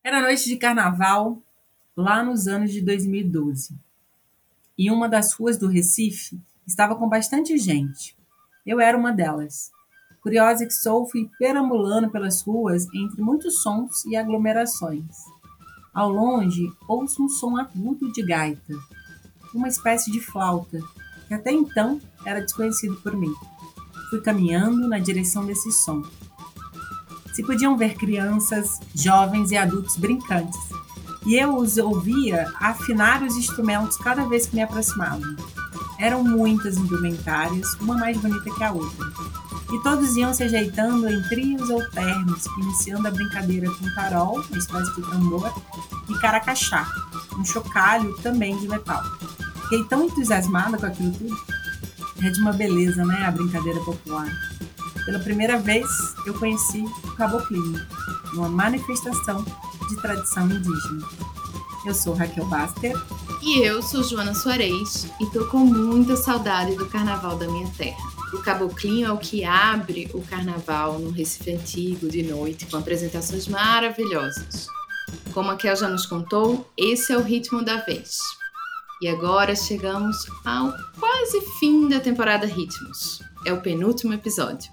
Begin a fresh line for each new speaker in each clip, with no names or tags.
Era noite de carnaval, lá nos anos de 2012, e uma das ruas do Recife estava com bastante gente. Eu era uma delas. Curiosa que sou, fui perambulando pelas ruas entre muitos sons e aglomerações. Ao longe, ouço um som agudo de gaita, uma espécie de flauta, que até então era desconhecido por mim. Fui caminhando na direção desse som. Se podiam ver crianças, jovens e adultos brincantes, e eu os ouvia afinar os instrumentos cada vez que me aproximavam. Eram muitas indumentárias, uma mais bonita que a outra, e todos iam se ajeitando em trios ou ternos, iniciando a brincadeira com tarol, uma espécie de tambor, e caracachá, um chocalho também de metal. Fiquei tão entusiasmada com aquilo tudo. É de uma beleza, né, a brincadeira popular. Pela primeira vez, eu conheci o caboclinho, uma manifestação de tradição indígena. Eu sou Raquel Baster.
E eu sou Joana Soares e tô com muita saudade do carnaval da minha terra. O caboclinho é o que abre o carnaval no Recife Antigo de noite com apresentações maravilhosas. Como a Kel já nos contou, esse é o ritmo da vez. E agora chegamos ao quase fim da temporada Ritmos. É o penúltimo episódio.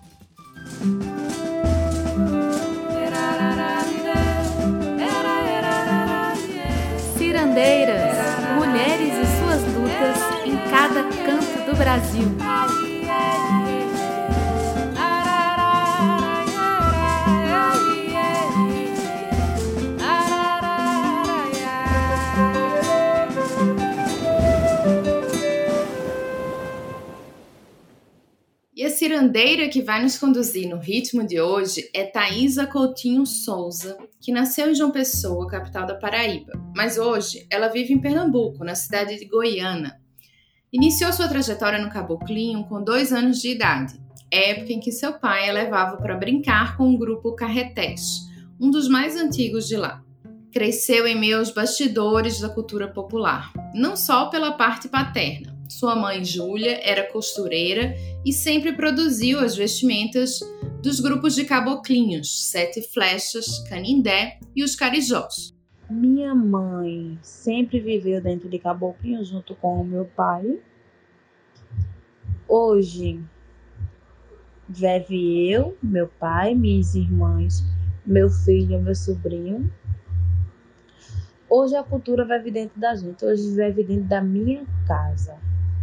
Cirandeiras, mulheres e suas lutas em cada canto do Brasil.
E a cirandeira que vai nos conduzir no ritmo de hoje é Thaisa Coutinho Souza, que nasceu em João Pessoa, capital da Paraíba, mas hoje ela vive em Pernambuco, na cidade de Goiânia. Iniciou sua trajetória no caboclinho com 2 anos de idade, época em que seu pai a levava para brincar com o grupo Carretés, um dos mais antigos de lá. Cresceu em meio aos bastidores da cultura popular, não só pela parte paterna. Sua mãe, Júlia, era costureira e sempre produziu as vestimentas dos grupos de caboclinhos, Sete Flechas, Canindé e os Carijós.
Minha mãe sempre viveu dentro de caboclinho junto com o meu pai. Hoje vive eu, meu pai, minhas irmãs, meu filho e meu sobrinho. Hoje a cultura vive dentro da gente, hoje vive dentro da minha casa.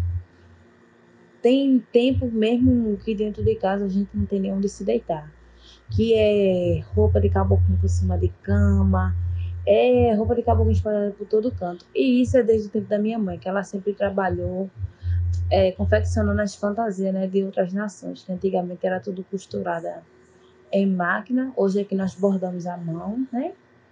Tem tempo mesmo que dentro de casa a gente não tem nem onde se deitar. Que é roupa de caboclinho por cima de cama, é roupa de caboclinho espalhada por todo canto. E isso é desde o tempo da minha mãe, que ela sempre trabalhou confeccionando as fantasias, né, de outras nações, que antigamente era tudo costurada em máquina. Hoje é que nós bordamos à mão, né?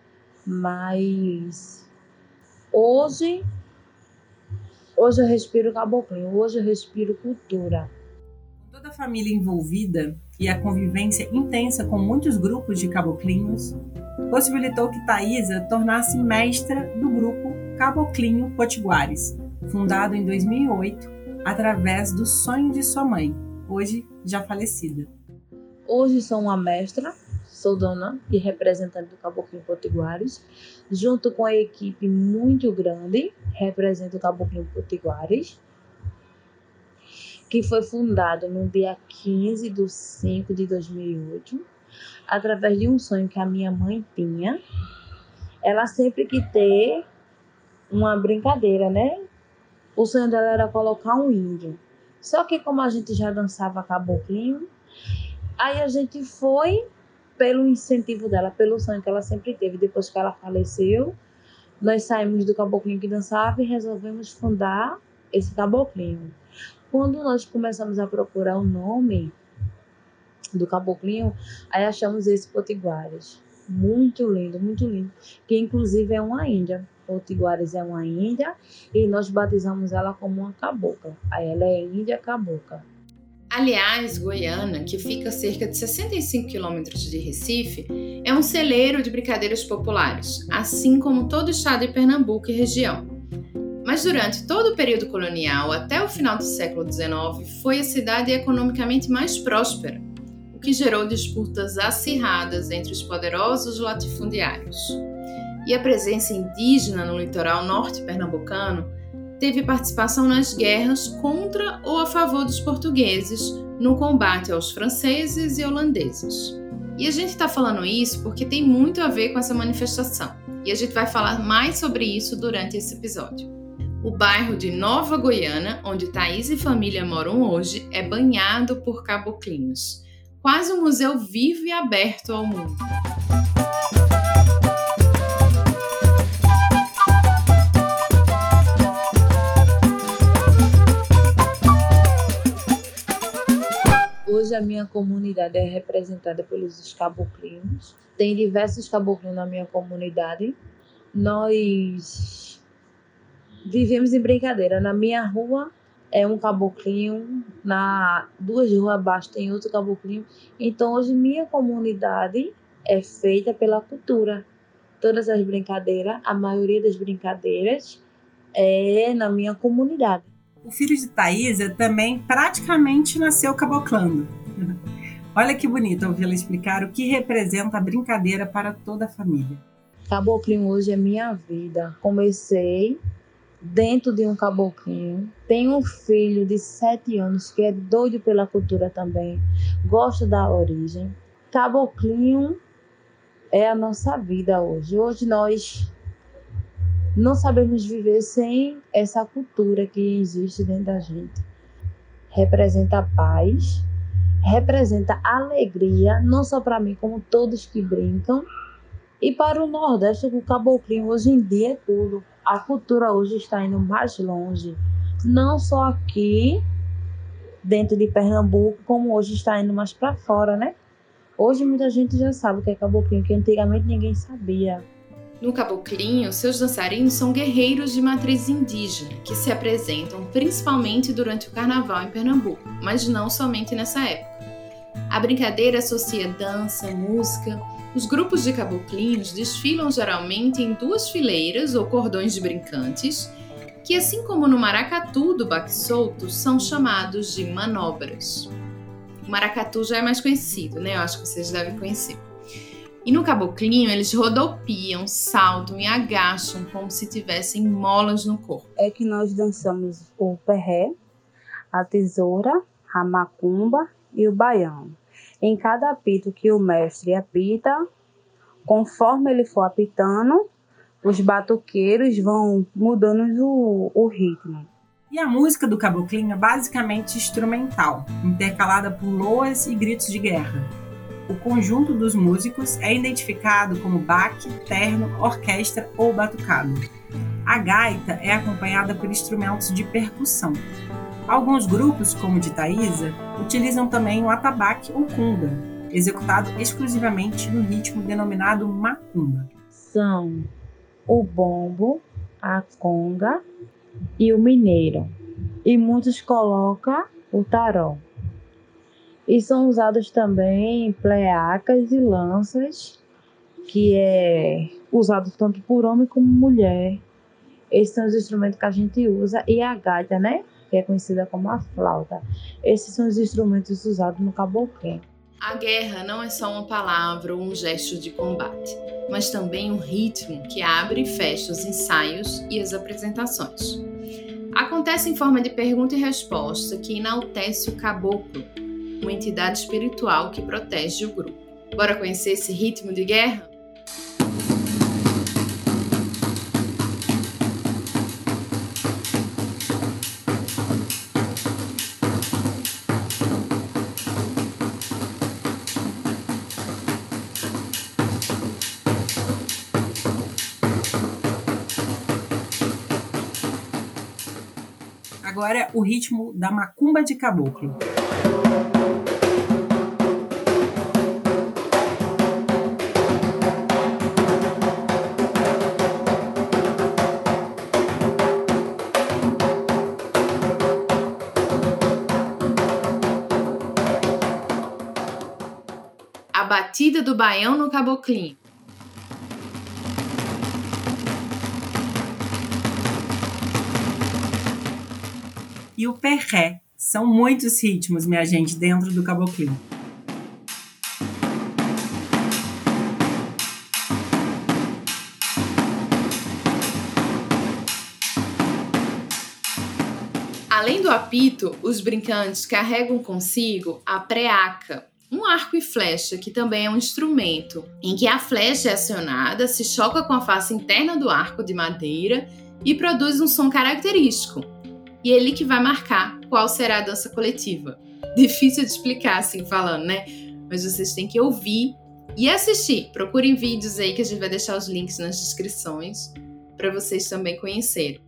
Mas hoje eu respiro caboclinho, hoje eu respiro cultura.
Com toda a família envolvida e a convivência intensa com muitos grupos de caboclinhos, possibilitou que Thaisa tornasse mestra do grupo Caboclinho Potiguares, fundado em 2008, através do sonho de sua mãe, hoje já falecida.
Hoje sou uma mestra, sou dona e representante do Caboclinho Potiguares, junto com a equipe muito grande, represento o Caboclinho Potiguares, que foi fundado no dia 15 de 5 de 2008, através de um sonho que a minha mãe tinha. Ela sempre quis ter uma brincadeira, né? O sonho dela era colocar um índio. Só que como a gente já dançava caboclinho, aí a gente foi pelo incentivo dela, pelo sonho que ela sempre teve. Depois que ela faleceu, nós saímos do caboclinho que dançava e resolvemos fundar esse caboclinho. Quando nós começamos a procurar o nome do caboclinho, aí achamos esse Potiguares. Muito lindo, que inclusive é uma índia. Potiguares é uma índia e nós batizamos ela como uma cabocla. Aí ela é índia cabocla.
Aliás, Goiânia, que fica a cerca de 65 quilômetros de Recife, é um celeiro de brincadeiras populares, assim como todo o estado de Pernambuco e região. Mas durante todo o período colonial, até o final do século XIX, foi a cidade economicamente mais próspera, o que gerou disputas acirradas entre os poderosos latifundiários. E a presença indígena no litoral norte pernambucano teve participação nas guerras contra ou a favor dos portugueses no combate aos franceses e holandeses. E a gente está falando isso porque tem muito a ver com essa manifestação. E a gente vai falar mais sobre isso durante esse episódio. O bairro de Nova Goiânia, onde Thaís e família moram hoje, é banhado por caboclinhos. Quase um museu vivo e aberto ao mundo.
Hoje a minha comunidade é representada pelos caboclinhos. Tem diversos caboclinhos na minha comunidade. Nós vivemos em brincadeira. Na minha rua é um caboclinho, na 2 ruas abaixo tem outro caboclinho. Então hoje minha comunidade é feita pela cultura. Todas as brincadeiras, a maioria das brincadeiras é na minha comunidade.
O filho de Thaísa também praticamente nasceu caboclando. Olha que bonito ouvi-la explicar o que representa a brincadeira para toda a família.
Caboclinho hoje é minha vida. Comecei dentro de um caboclinho. Tenho um filho de 7 anos que é doido pela cultura também. Gosta da origem. Caboclinho é a nossa vida hoje. Hoje nós não sabemos viver sem essa cultura que existe dentro da gente. Representa paz, representa alegria, não só para mim, como todos que brincam. E para o Nordeste, o caboclinho hoje em dia é tudo. A cultura hoje está indo mais longe. Não só aqui, dentro de Pernambuco, como hoje está indo mais para fora, né? Hoje muita gente já sabe o que é caboclinho, que antigamente ninguém sabia.
No caboclinho, seus dançarinos são guerreiros de matriz indígena, que se apresentam principalmente durante o carnaval em Pernambuco, mas não somente nessa época. A brincadeira associa dança, música. Os grupos de caboclinhos desfilam geralmente em 2 fileiras ou cordões de brincantes, que assim como no maracatu do baque solto, são chamados de manobras. O maracatu já é mais conhecido, né? Eu acho que vocês devem conhecer. E no caboclinho, eles rodopiam, saltam e agacham como se tivessem molas no corpo.
É que nós dançamos o perré, a tesoura, a macumba e o baião. Em cada apito que o mestre apita, conforme ele for apitando, os batuqueiros vão mudando o ritmo.
E a música do caboclinho é basicamente instrumental, intercalada por loas e gritos de guerra. O conjunto dos músicos é identificado como baque, terno, orquestra ou batucado. A gaita é acompanhada por instrumentos de percussão. Alguns grupos, como o de Thaísa, utilizam também o atabaque ou cumba, executado exclusivamente no ritmo denominado macumba.
São o bombo, a conga e o mineiro. E muitos colocam o tarol. E são usados também pleacas e lanças, que é usado tanto por homem como mulher. Esses são os instrumentos que a gente usa. E a gaita, né? Que é conhecida como a flauta. Esses são os instrumentos usados no caboclinho.
A guerra não é só uma palavra ou um gesto de combate, mas também um ritmo que abre e fecha os ensaios e as apresentações. Acontece em forma de pergunta e resposta que enaltece o caboclo, uma entidade espiritual que protege o grupo. Bora conhecer esse ritmo de guerra?
Agora o ritmo da macumba de caboclo.
A batida do baião no caboclinho.
E o perré. São muitos ritmos, minha gente, dentro do caboclinho.
Além do apito, os brincantes carregam consigo a preaca, um arco e flecha que também é um instrumento, em que a flecha é acionada, se choca com a face interna do arco de madeira e produz um som característico. E é ele que vai marcar qual será a dança coletiva. Difícil de explicar assim falando, né? Mas vocês têm que ouvir e assistir. Procurem vídeos aí que a gente vai deixar os links nas descrições para vocês também conhecerem.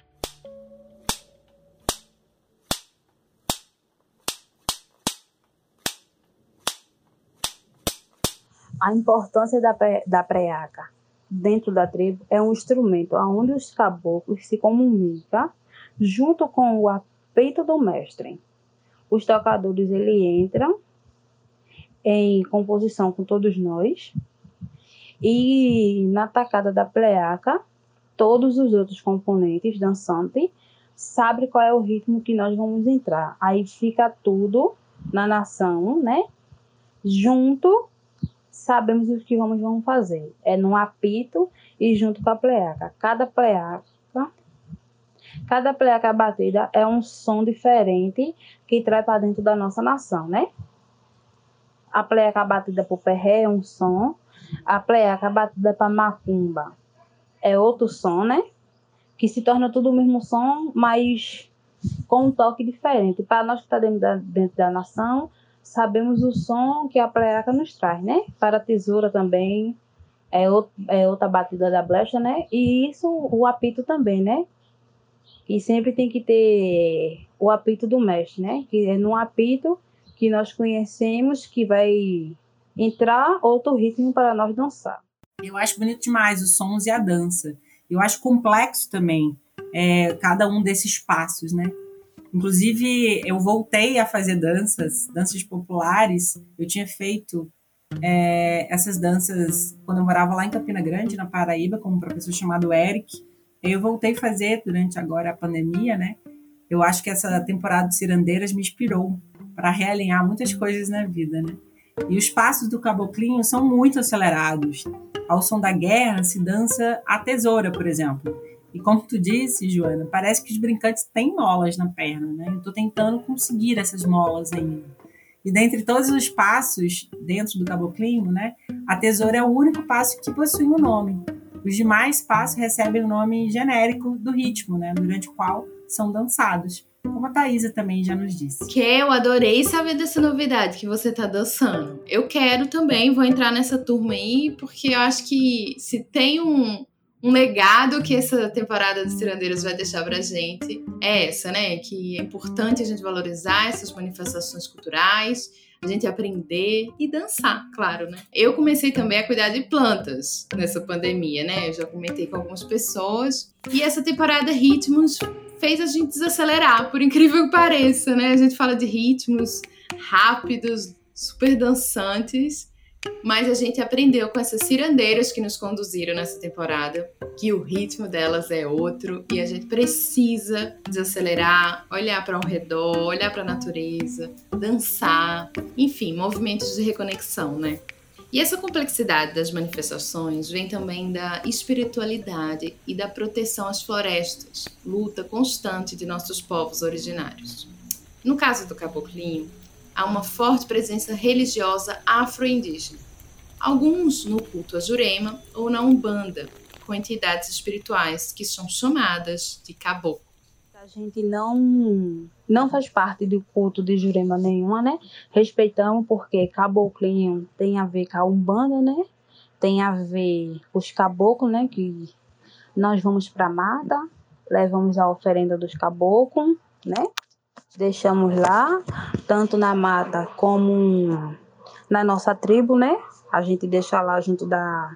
A importância da preaca dentro da tribo é um instrumento onde os caboclos se comunicam junto com o apito do mestre. Os tocadores entram em composição com todos nós e na tacada da preaca todos os outros componentes dançantes sabem qual é o ritmo que nós vamos entrar. Aí fica tudo na nação, né? Junto, sabemos o que vamos fazer. É num apito e junto com a pleaca. Cada pleaca batida é um som diferente que traz para dentro da nossa nação, né? A pleaca batida por perré é um som. A pleaca batida para macumba é outro som, né? Que se torna tudo o mesmo som, mas com um toque diferente. Para nós que estamos dentro da nação, sabemos o som que a pleaca nos traz, né? Para a tesoura também é outra batida da blecha, né? E isso, o apito também, né? E sempre tem que ter o apito do mestre, né? Que é no apito que nós conhecemos que vai entrar outro ritmo para nós dançar.
Eu acho bonito demais os sons e a dança. Eu acho complexo também cada um desses passos, né? Inclusive, eu voltei a fazer danças populares. Eu tinha feito essas danças quando eu morava lá em Campina Grande, na Paraíba, com um professor chamado Eric. Eu voltei a fazer durante agora a pandemia, né? Eu acho que essa temporada de cirandeiras me inspirou para realinhar muitas coisas na vida, né? E os passos do caboclinho são muito acelerados. Ao som da guerra se dança a tesoura, por exemplo. E como tu disse, Joana, parece que os brincantes têm molas na perna, né? Eu estou tentando conseguir essas molas ainda. E dentre todos os passos dentro do caboclinho, né, a tesoura é o único passo que possui um nome. Os demais passos recebem o nome genérico do ritmo, né, durante o qual são dançados. Como a Thaisa também já nos disse.
Que eu adorei saber dessa novidade que você tá dançando. Eu quero também, vou entrar nessa turma aí, porque eu acho que se tem um legado que essa temporada de Cirandeiras vai deixar pra gente, é essa, né? Que é importante a gente valorizar essas manifestações culturais, a gente aprender e dançar, claro, né? Eu comecei também a cuidar de plantas nessa pandemia, né? Eu já comentei com algumas pessoas. E essa temporada Ritmos fez a gente desacelerar, por incrível que pareça, né? A gente fala de ritmos rápidos, super dançantes, mas a gente aprendeu com essas cirandeiras que nos conduziram nessa temporada que o ritmo delas é outro e a gente precisa desacelerar, olhar para ao redor, olhar para a natureza, dançar, enfim, movimentos de reconexão, né? E essa complexidade das manifestações vem também da espiritualidade e da proteção às florestas, luta constante de nossos povos originários. No caso do caboclinho, há uma forte presença religiosa afro-indígena, alguns no culto a Jurema ou na Umbanda, com entidades espirituais que são chamadas de caboclo.
A gente não faz parte do culto de Jurema nenhuma, né? Respeitamos porque caboclinho tem a ver com a Umbanda, né? Tem a ver com os caboclos, né? Que nós vamos para a mata, levamos a oferenda dos caboclos, né? Deixamos lá, tanto na mata como na nossa tribo, né? A gente deixa lá junto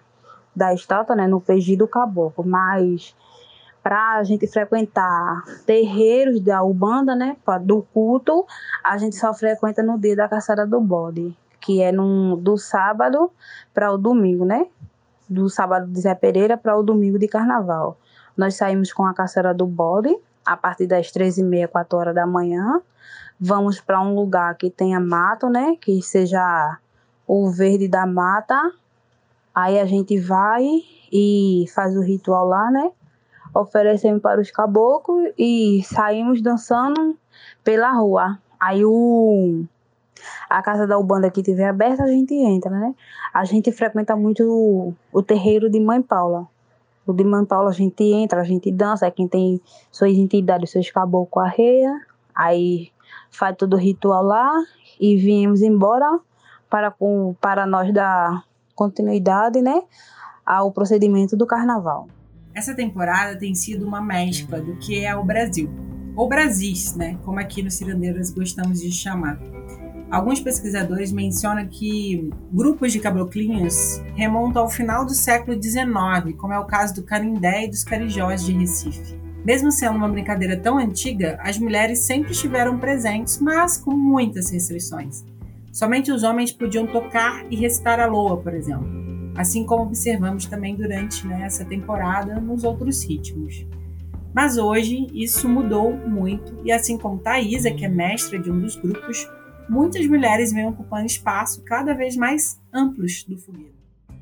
da estátua, né? No PG do caboclo, mas para a gente frequentar terreiros da Umbanda, né, do culto, a gente só frequenta no dia da caçada do bode, que é do sábado para o domingo, né? Do sábado de Zé Pereira para o domingo de carnaval. Nós saímos com a caçada do bode a partir das 3h30, 4h da manhã. Vamos para um lugar que tenha mato, né? Que seja o verde da mata. Aí a gente vai e faz o ritual lá, né? oferecemos para os caboclos e saímos dançando pela rua. Aí a casa da Ubanda que tiver aberta, a gente entra, né? A gente frequenta muito o terreiro de Mãe Paula. O de Mãe Paula a gente entra, a gente dança, é quem tem suas entidades, seus caboclos arreia, aí faz todo o ritual lá e viemos embora para nós dar continuidade, né, ao procedimento do carnaval.
Essa temporada tem sido uma mescla do que é o Brasil, ou Brasis, né, como aqui no Cirandeiras gostamos de chamar. Alguns pesquisadores mencionam que grupos de caboclinhos remontam ao final do século XIX, como é o caso do Canindé e dos Carijós de Recife. Mesmo sendo uma brincadeira tão antiga, as mulheres sempre estiveram presentes, mas com muitas restrições. Somente os homens podiam tocar e recitar a loa, por exemplo, assim como observamos também durante essa temporada nos outros ritmos. Mas hoje isso mudou muito e assim como Thaisa, que é mestra de um dos grupos, muitas mulheres vêm ocupando espaço cada vez mais amplos do fogueiro.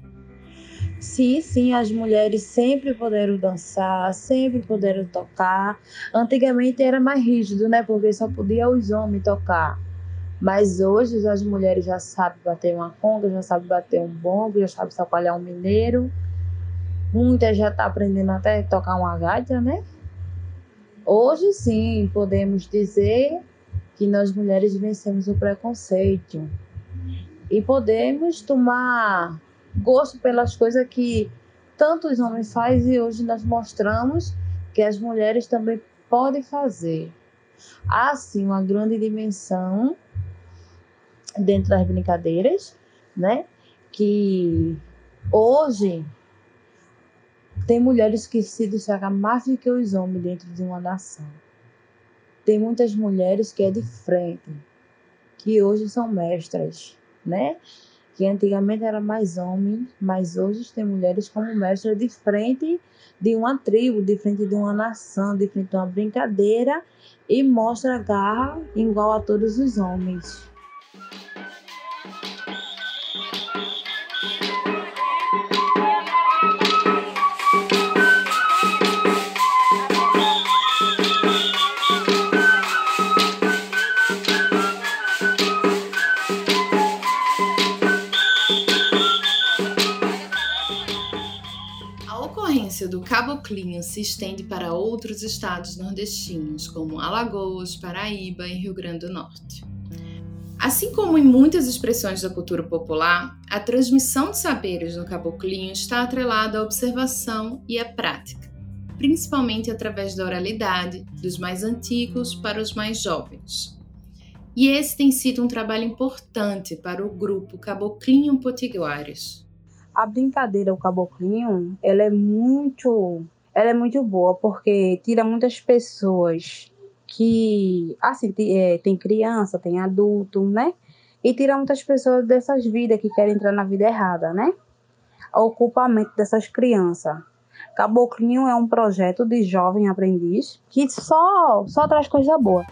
Sim, as mulheres sempre puderam dançar, sempre puderam tocar. Antigamente era mais rígido, né? Porque só podia os homens tocar. Mas hoje as mulheres já sabem bater uma conga, já sabem bater um bombo, já sabem chacoalhar um mineiro. Muitas já estão aprendendo até a tocar uma gaita, né? Hoje sim, podemos dizer que nós mulheres vencemos o preconceito e podemos tomar gosto pelas coisas que tanto os homens fazem e hoje nós mostramos que as mulheres também podem fazer. Há sim uma grande dimensão dentro das brincadeiras, né? Que hoje tem mulheres que se destacam mais do que os homens dentro de uma nação. Tem muitas mulheres que é de frente, que hoje são mestras, né? Que antigamente era mais homem, mas hoje tem mulheres como mestras de frente de uma tribo, de frente de uma nação, de frente de uma brincadeira e mostra garra igual a todos os homens.
Do caboclinho se estende para outros estados nordestinos, como Alagoas, Paraíba e Rio Grande do Norte. Assim como em muitas expressões da cultura popular, a transmissão de saberes no caboclinho está atrelada à observação e à prática, principalmente através da oralidade, dos mais antigos para os mais jovens. E esse tem sido um trabalho importante para o grupo Caboclinho Potiguares.
A brincadeira, o caboclinho, ela é muito boa, porque tira muitas pessoas que, assim, tem criança, tem adulto, né? E tira muitas pessoas dessas vidas que querem entrar na vida errada, né? Ocupa a mente dessas crianças. Caboclinho é um projeto de jovem aprendiz que só traz coisa boa.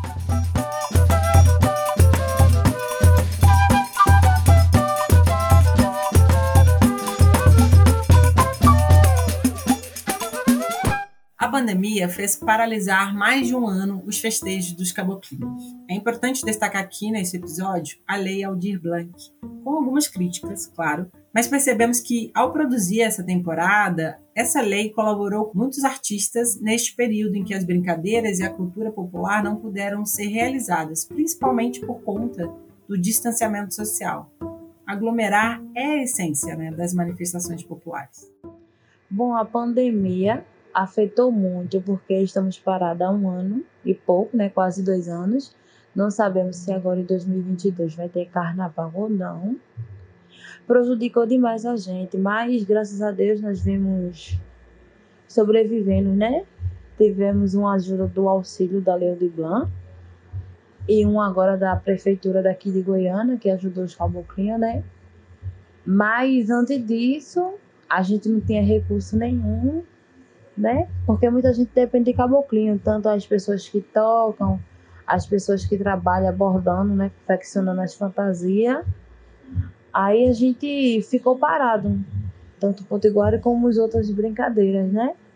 A pandemia fez paralisar mais de um ano os festejos dos caboclinhos. É importante destacar aqui nesse episódio a Lei Aldir Blanc, com algumas críticas, claro, mas percebemos que ao produzir essa temporada, essa lei colaborou com muitos artistas neste período em que as brincadeiras e a cultura popular não puderam ser realizadas, principalmente por conta do distanciamento social. Aglomerar é a essência, das manifestações populares.
Bom, a pandemia afetou muito, porque estamos parados há um ano e pouco, quase 2 anos. Não sabemos se agora em 2022 vai ter carnaval ou não. Prejudicou demais a gente, mas graças a Deus nós vimos sobrevivendo, Tivemos uma ajuda do auxílio da Lei Aldir Blanc e um agora da prefeitura daqui de Goiânia, que ajudou os caboclinhos, Mas antes disso, a gente não tinha recurso nenhum, Porque muita gente depende de caboclinho, tanto as pessoas que tocam, as pessoas que trabalham bordando, confeccionando as fantasias. Aí a gente ficou parado, tanto o potiguara como as outras brincadeiras,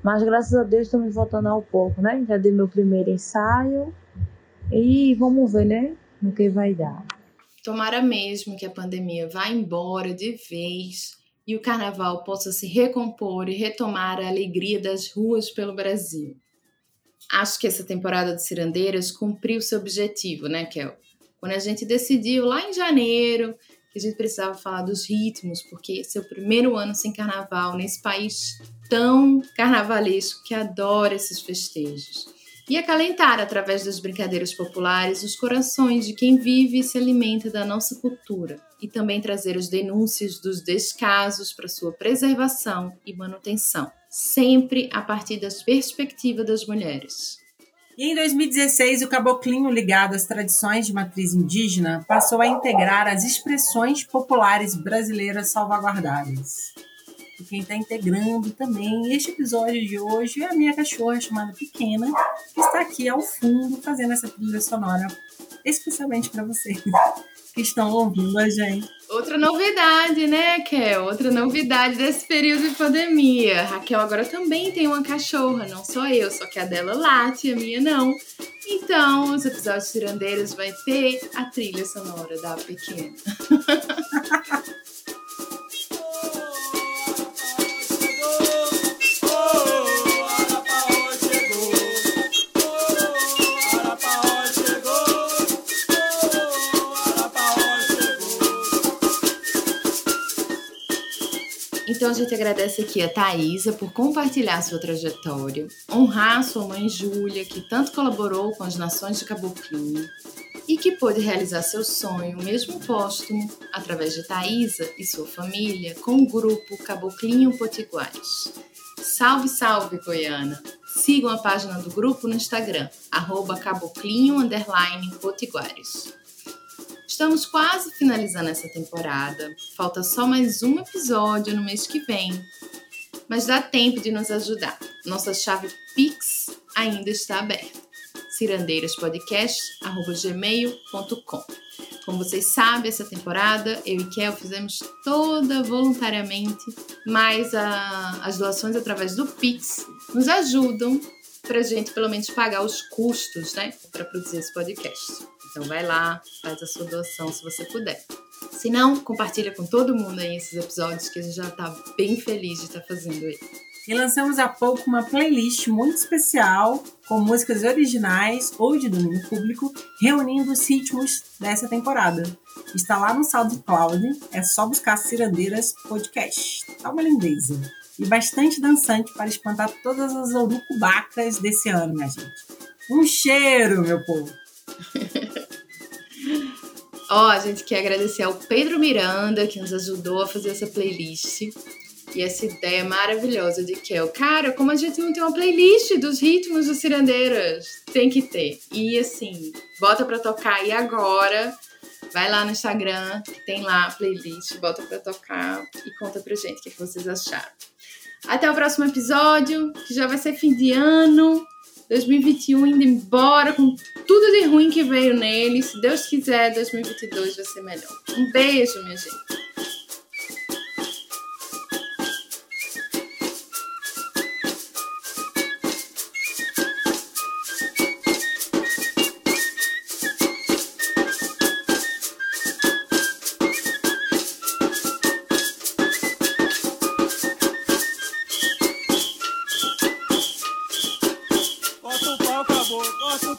Mas graças a Deus estou me voltando ao pouco, né? Já dei meu primeiro ensaio e vamos ver, né? No que vai dar.
Tomara mesmo que a pandemia vá embora de vez e o carnaval possa se recompor e retomar a alegria das ruas pelo Brasil. Acho que essa temporada de Cirandeiras cumpriu seu objetivo, né, Kel? Quando a gente decidiu lá em janeiro que a gente precisava falar dos ritmos, porque esse é o primeiro ano sem carnaval nesse país tão carnavalesco que adora esses festejos. E acalentar, através das brincadeiras populares, os corações de quem vive e se alimenta da nossa cultura. E também trazer as denúncias dos descasos para sua preservação e manutenção. Sempre a partir da perspectiva das mulheres.
E em 2016, o caboclinho ligado às tradições de matriz indígena passou a integrar as expressões populares brasileiras salvaguardadas. E quem está integrando também este episódio de hoje é a minha cachorra chamada Pequena, que está aqui ao fundo fazendo essa trilha sonora especialmente para vocês que estão ouvindo a gente.
Outra novidade, né, Kel? Outra novidade desse período de pandemia. A Raquel agora também tem uma cachorra, não só eu, só que a dela late e a minha não. Então, os episódios cirandeiros vai ter a trilha sonora da Pequena. Então a gente agradece aqui a Thaisa por compartilhar sua trajetória, honrar sua mãe Júlia, que tanto colaborou com as Nações de Caboclinho e que pôde realizar seu sonho, mesmo póstumo, através de Thaisa e sua família, com o grupo Caboclinho Potiguares. Salve, salve, Goiânia! Sigam a página do grupo no Instagram, @caboclinho_potiguares. Estamos quase finalizando essa temporada. Falta só mais um episódio no mês que vem. Mas dá tempo de nos ajudar. Nossa chave Pix ainda está aberta. cirandeirospodcast@gmail.com. Como vocês sabem, essa temporada eu e Kel fizemos toda voluntariamente, mas as doações através do Pix nos ajudam pra gente pelo menos pagar os custos, né, para produzir esse podcast. Então vai lá, faz a sua doação se você puder. Se não, compartilha com todo mundo aí esses episódios que a gente já tá bem feliz de estar fazendo aí.
E lançamos há pouco uma playlist muito especial com músicas originais ou de domínio público, reunindo os ritmos dessa temporada. Está lá no SoundCloud, é só buscar Cirandeiras Podcast. Tá uma lindeza. E bastante dançante para espantar todas as urucubacas desse ano, minha gente. Um cheiro, meu povo!
A gente quer agradecer ao Pedro Miranda, que nos ajudou a fazer essa playlist. E essa ideia maravilhosa de Kel. Cara, como a gente não tem uma playlist dos ritmos dos Cirandeiras? Tem que ter. E assim, bota pra tocar aí agora. Vai lá no Instagram, que tem lá a playlist. Bota pra tocar e conta pra gente o que vocês acharam. Até o próximo episódio, que já vai ser fim de ano. 2021 indo embora com tudo de ruim que veio nele. Se Deus quiser, 2022 vai ser melhor. Um beijo, minha gente.
Corta o pau, acabou. Corta